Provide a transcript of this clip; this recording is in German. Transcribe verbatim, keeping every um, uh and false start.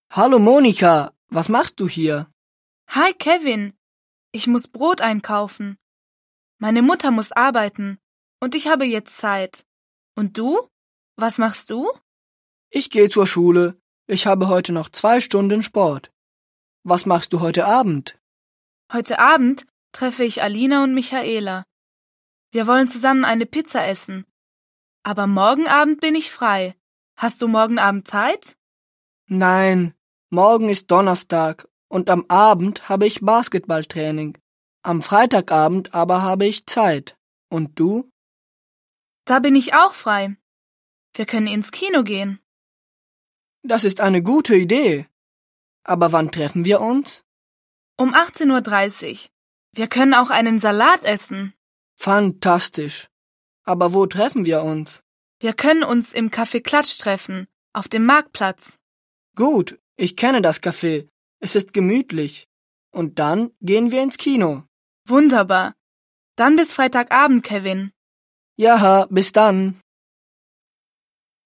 Hallo Monika, was machst du hier? Hi Kevin, ich muss Brot einkaufen. Meine Mutter muss arbeiten und ich habe jetzt Zeit. Und du? Was machst du? Ich gehe zur Schule. Ich habe heute noch zwei Stunden Sport. Was machst du heute Abend? Heute Abend treffe ich Alina und Michaela. Wir wollen zusammen eine Pizza essen. Aber morgen Abend bin ich frei. Hast du morgen Abend Zeit? Nein, morgen ist Donnerstag und am Abend habe ich Basketballtraining. Am Freitagabend aber habe ich Zeit. Und du? Da bin ich auch frei. Wir können ins Kino gehen. Das ist eine gute Idee. Aber wann treffen wir uns? Um achtzehn Uhr dreißig. Wir können auch einen Salat essen. Fantastisch. Aber wo treffen wir uns? Wir können uns im Café Klatsch treffen, auf dem Marktplatz. Gut, ich kenne das Café. Es ist gemütlich. Und dann gehen wir ins Kino. Wunderbar. Dann bis Freitagabend, Kevin. Ja, bis dann.